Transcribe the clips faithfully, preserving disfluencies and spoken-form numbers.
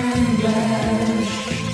English.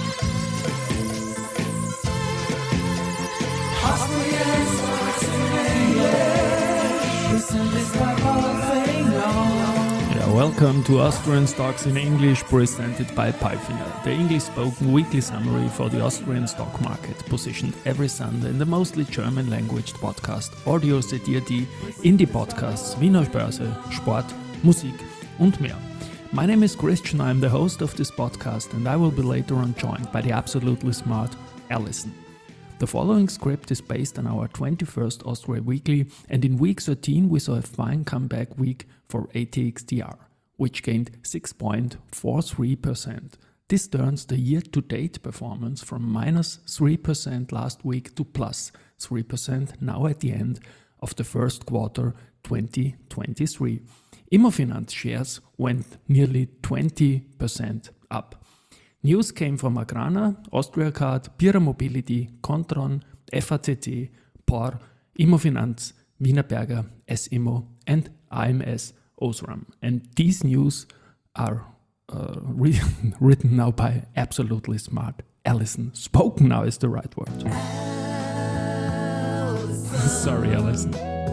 Austrian stocks in English. Listen, it's the whole thing on. Yeah, welcome to Austrian Stocks in English, presented by Palfinger, the English-spoken weekly summary for the Austrian stock market, positioned every Sunday in the mostly German-languaged podcast Audio C D D, Indie-Podcasts, Wiener Börse, Sport, Musik und mehr. My name is Christian, I'm the host of this podcast, and I will be later on joined by the absolutely smart Alison. The following script is based on our twenty-first Austria Weekly, and in week thirteen we saw a fine comeback week for A T X T R, which gained six point four three percent. This turns the year-to-date performance from minus three percent last week to plus three percent now at the end of the first quarter twenty twenty-three. Immofinanz shares went nearly twenty percent up. News came from Agrana, Austriacard, Pira Mobility, Kontron, F A C T, P O R, Immofinanz, Wienerberger, S-Immo and A M S Osram. And these news are uh, re- written now by absolutely smart Alison. Spoken now is the right word. Sorry, Alison.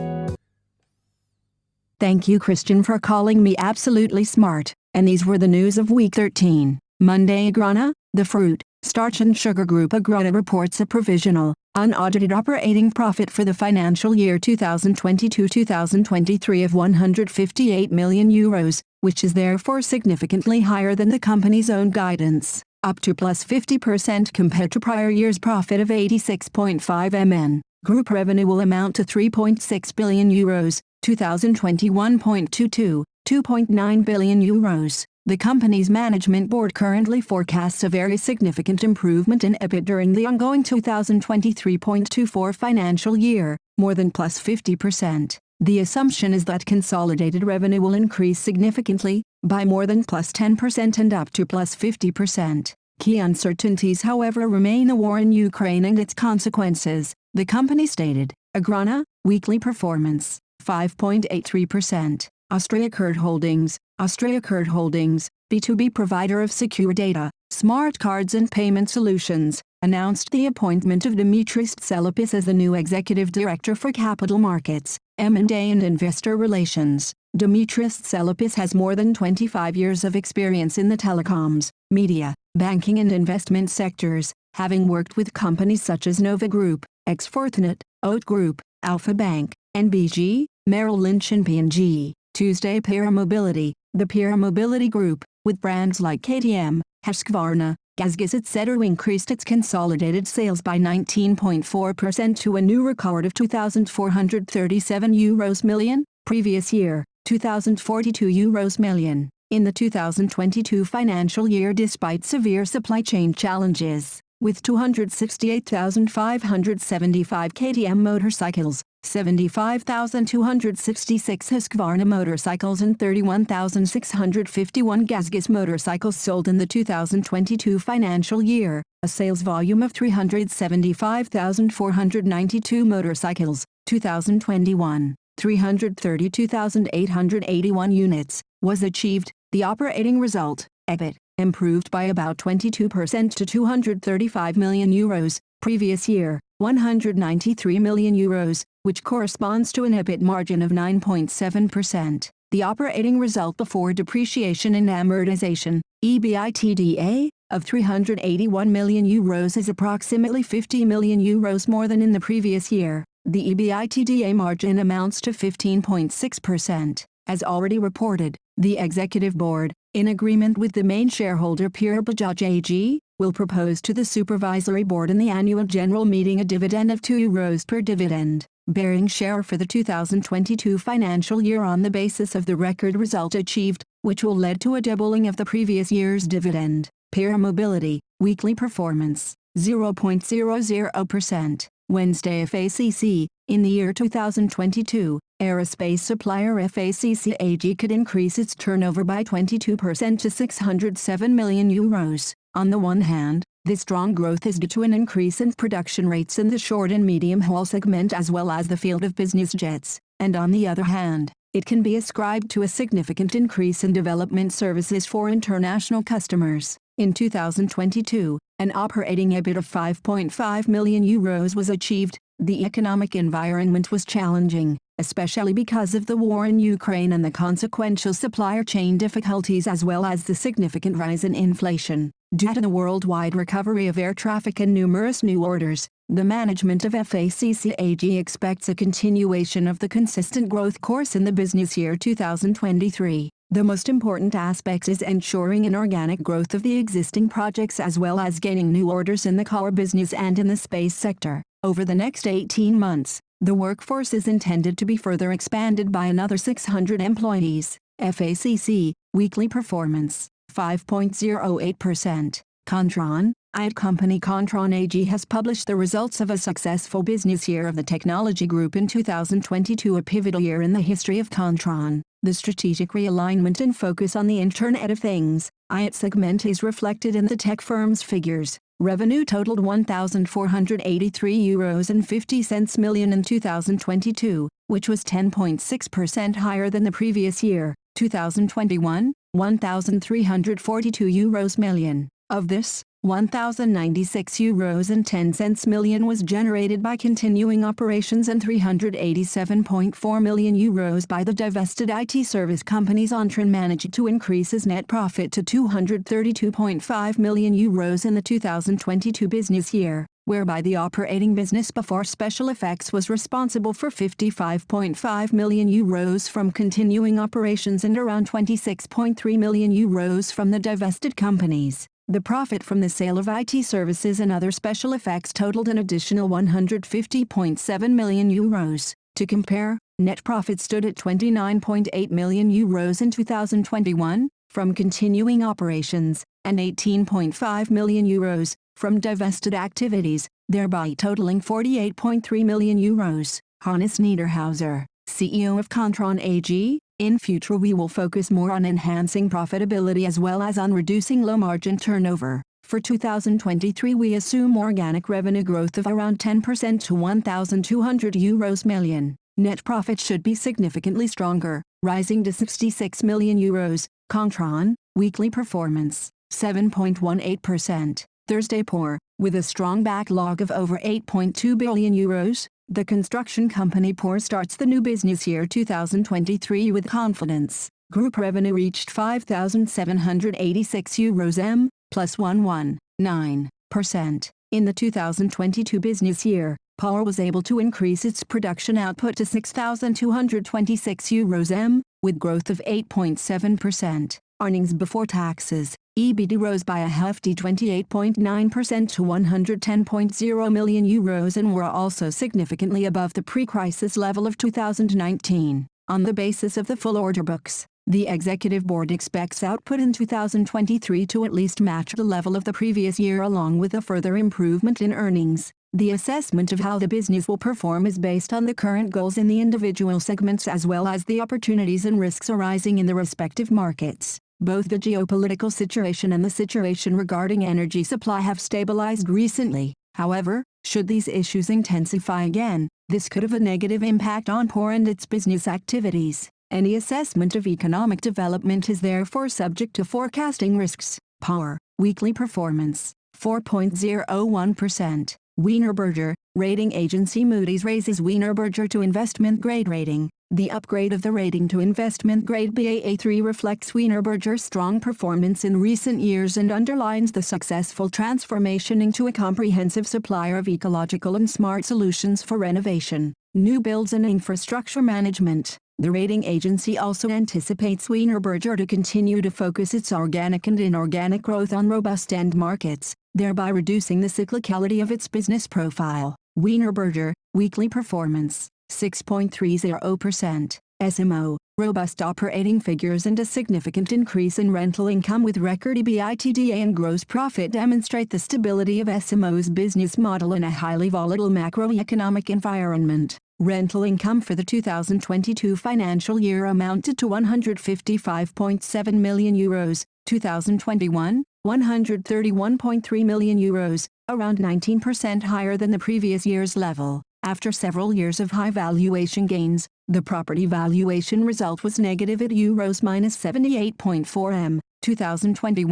Thank you, Christian, for calling me absolutely smart. And these were the news of week thirteen. Monday, Agrana, the fruit, starch and sugar group Agrana reports a provisional, unaudited operating profit for the financial year twenty twenty-two to twenty twenty-three of one hundred fifty-eight million euros, which is therefore significantly higher than the company's own guidance, up to plus fifty percent compared to prior year's profit of eighty-six point five million. Group revenue will amount to three point six billion euros, twenty twenty-one point two two, two point nine billion euros. The company's management board currently forecasts a very significant improvement in EBIT during the ongoing twenty twenty-three point two four financial year, more than plus fifty percent. The assumption is that consolidated revenue will increase significantly, by more than plus ten percent and up to plus fifty percent. Key uncertainties, however, remain the war in Ukraine and its consequences, the company stated. Agrana, weekly performance, five point eight three percent. Austriacard Holdings, Austriacard Holdings, B two B provider of secure data, smart cards and payment solutions, announced the appointment of Dimitris Tselopis as the new Executive Director for Capital Markets, M and A and Investor Relations. Dimitris Tselopis has more than twenty-five years of experience in the telecoms, media, banking and investment sectors, having worked with companies such as Nova Group, Ex-Fortinet, Oat Group, Alpha Bank, N B G, Merrill Lynch and P and G. Tuesday, Pira Mobility, the Pira Mobility Group, with brands like K T M, Husqvarna, GasGas et cetera increased its consolidated sales by nineteen point four percent to a new record of two thousand four hundred thirty-seven euros million, previous year, two thousand forty-two euros million, in the two thousand twenty-two financial year despite severe supply chain challenges, with two hundred sixty-eight thousand five hundred seventy-five K T M motorcycles, seventy-five thousand two hundred sixty-six Husqvarna motorcycles and thirty-one thousand six hundred fifty-one GasGas motorcycles sold in the two thousand twenty-two financial year, a sales volume of three hundred seventy-five thousand four hundred ninety-two motorcycles, two thousand twenty-one, three hundred thirty-two thousand eight hundred eighty-one units, was achieved. The operating result, EBIT, improved by about twenty-two percent to two hundred thirty-five million euros, previous year, one hundred ninety-three million euros, which corresponds to an EBIT margin of nine point seven percent. The operating result before depreciation and amortization, EBITDA, of three hundred eighty-one million euros is approximately fifty million euros more than in the previous year. The EBITDA margin amounts to fifteen point six percent. As already reported, the Executive Board, in agreement with the main shareholder Pira Bajaj A G, will propose to the Supervisory Board in the annual general meeting a dividend of two euros per dividend, bearing share for the two thousand twenty-two financial year on the basis of the record result achieved, which will lead to a doubling of the previous year's dividend. Pira Mobility, weekly performance, zero point zero zero percent. Wednesday, F A C C, in the year two thousand twenty-two, aerospace supplier F A C C A G could increase its turnover by twenty-two percent to six hundred seven million euros. On the one hand, this strong growth is due to an increase in production rates in the short and medium haul segment as well as the field of business jets, and on the other hand, it can be ascribed to a significant increase in development services for international customers. In two thousand twenty-two, an operating EBIT of five point five million euros was achieved. The economic environment was challenging, especially because of the war in Ukraine and the consequential supplier chain difficulties as well as the significant rise in inflation. Due to the worldwide recovery of air traffic and numerous new orders, the management of F A C C A G expects a continuation of the consistent growth course in the business year two thousand twenty-three. The most important aspect is ensuring an organic growth of the existing projects as well as gaining new orders in the core business and in the space sector. Over the next eighteen months, the workforce is intended to be further expanded by another six hundred employees. F A C C, weekly performance, five point zero eight percent. Kontron, I T company Kontron A G has published the results of a successful business year of the technology group in two thousand twenty-two, a pivotal year in the history of Kontron. The strategic realignment and focus on the Internet of Things, I T segment is reflected in the tech firm's figures. Revenue totaled one thousand four hundred eighty-three euros and fifty cents million in two thousand twenty-two, which was ten point six percent higher than the previous year, two thousand twenty-one, one thousand three hundred forty-two euros million. Of this, one thousand ninety-six euros and ten cents million was generated by continuing operations and three hundred eighty-seven point four million euros by the divested I T service companies. Ontran managed to increase his net profit to two hundred thirty-two point five million euros in the two thousand twenty-two business year, whereby the operating business before special effects was responsible for fifty-five point five million euros from continuing operations and around twenty-six point three million euros from the divested companies. The profit from the sale of I T services and other special effects totaled an additional one hundred fifty point seven million euros. To compare, net profit stood at twenty-nine point eight million euros in two thousand twenty-one, from continuing operations, and eighteen point five million euros, from divested activities, thereby totaling forty-eight point three million euros. Hannes Niederhauser, C E O of Kontron A G, in future we will focus more on enhancing profitability as well as on reducing low-margin turnover. For two thousand twenty-three we assume organic revenue growth of around ten percent to one thousand two hundred euros million. Net profit should be significantly stronger, rising to sixty-six million euros. Kontron, weekly performance, seven point one eight percent. Thursday Poor, with a strong backlog of over eight point two billion euros, the construction company Poor starts the new business year two thousand twenty-three with confidence. Group revenue reached five thousand seven hundred eighty-six euros m, plus one point one nine percent. In the two thousand twenty-two business year, Power was able to increase its production output to six thousand two hundred twenty-six euros m, with growth of eight point seven percent. Earnings before taxes, E B I T D A, rose by a hefty twenty-eight point nine percent to one hundred ten point zero million euros and were also significantly above the pre-crisis level of two thousand nineteen. On the basis of the full order books, the Executive Board expects output in two thousand twenty-three to at least match the level of the previous year along with a further improvement in earnings. The assessment of how the business will perform is based on the current goals in the individual segments as well as the opportunities and risks arising in the respective markets. Both the geopolitical situation and the situation regarding energy supply have stabilized recently. However, should these issues intensify again, this could have a negative impact on Poor and its business activities. Any assessment of economic development is therefore subject to forecasting risks. Power, weekly performance, four point zero one percent. Wienerberger, rating agency Moody's raises Wienerberger to investment grade rating. The upgrade of the rating to investment grade B A A three reflects Wienerberger's strong performance in recent years and underlines the successful transformation into a comprehensive supplier of ecological and smart solutions for renovation, new builds and infrastructure management. The rating agency also anticipates Wienerberger to continue to focus its organic and inorganic growth on robust end markets, thereby reducing the cyclicality of its business profile. Wienerberger, weekly performance, six point three zero percent. S M O, robust operating figures and a significant increase in rental income with record EBITDA and gross profit demonstrate the stability of S M O's business model in a highly volatile macroeconomic environment. Rental income for the two thousand twenty-two financial year amounted to one hundred fifty-five point seven million euros, two thousand twenty-one, one hundred thirty-one point three million euros, around nineteen percent higher than the previous year's level. After several years of high valuation gains, the property valuation result was negative at euros minus seventy-eight point four million, two thousand twenty-one,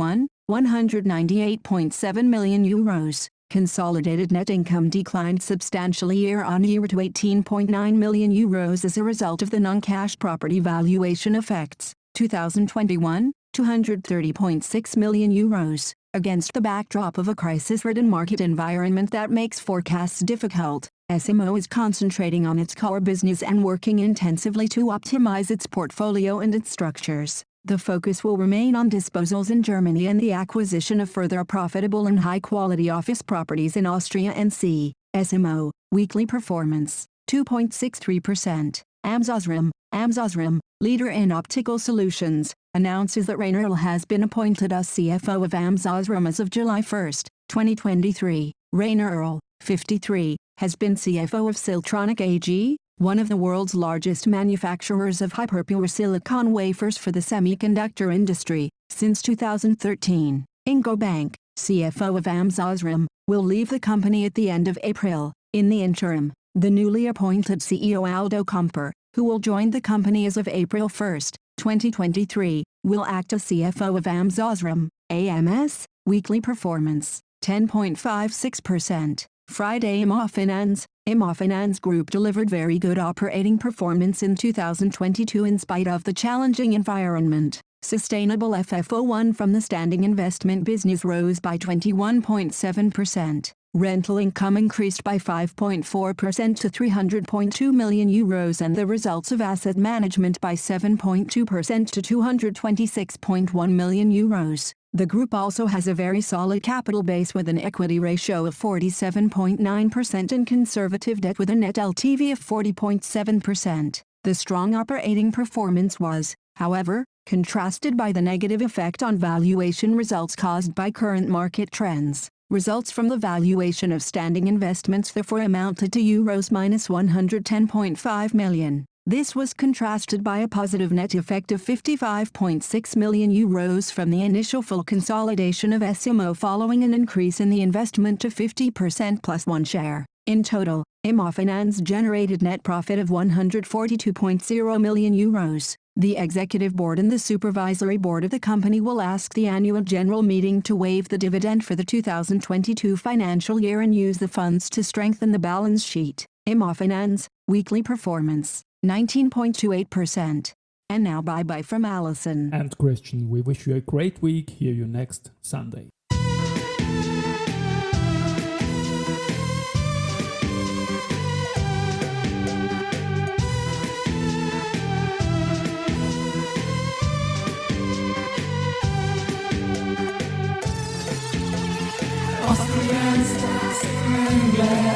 one hundred ninety-eight point seven million euros. Consolidated net income declined substantially year-on-year to eighteen point nine million euros as a result of the non-cash property valuation effects. twenty twenty-one, two hundred thirty point six million euros. Against the backdrop of a crisis-ridden market environment that makes forecasts difficult, S M O is concentrating on its core business and working intensively to optimize its portfolio and its structures. The focus will remain on disposals in Germany and the acquisition of further profitable and high-quality office properties in Austria and C. S M O, weekly performance, two point six three percent. A M S OSRAM, A M S OSRAM, leader in optical solutions, announces that Rainer Earl has been appointed as C F O of A M S OSRAM as of July first, twenty twenty-three. Rainer Earl, fifty-three, has been C F O of Siltronic A G, one of the world's largest manufacturers of hyperpure silicon wafers for the semiconductor industry, since two thousand thirteen. Ingo Bank, C F O of A M S OSRAM, will leave the company at the end of April. In the interim, the newly appointed C E O Aldo Kumper, who will join the company as of April first, twenty twenty-three, will act as C F O of A M S OSRAM. A M S, weekly performance, ten point five six percent. Friday Immofinanz, Immofinanz Group delivered very good operating performance in two thousand twenty-two in spite of the challenging environment. Sustainable F F O one from the standing investment business rose by twenty-one point seven percent. Rental income increased by five point four percent to three hundred point two million euros and the results of asset management by seven point two percent to two hundred twenty-six point one million euros. The group also has a very solid capital base with an equity ratio of forty-seven point nine percent and conservative debt with a net L T V of forty point seven percent. The strong operating performance was, however, contrasted by the negative effect on valuation results caused by current market trends. Results from the valuation of standing investments therefore amounted to euros minus one hundred ten point five million. This was contrasted by a positive net effect of fifty-five point six million euros from the initial full consolidation of S M O following an increase in the investment to fifty percent plus one share. In total, Immofinanz generated net profit of one hundred forty-two point zero million euros. The executive board and the supervisory board of the company will ask the annual general meeting to waive the dividend for the two thousand twenty-two financial year and use the funds to strengthen the balance sheet. Immofinanz, weekly performance, nineteen point two eight percent. And now bye-bye from Alison. And Christian, we wish you a great week. Hear you next Sunday. Austrian stocks in England.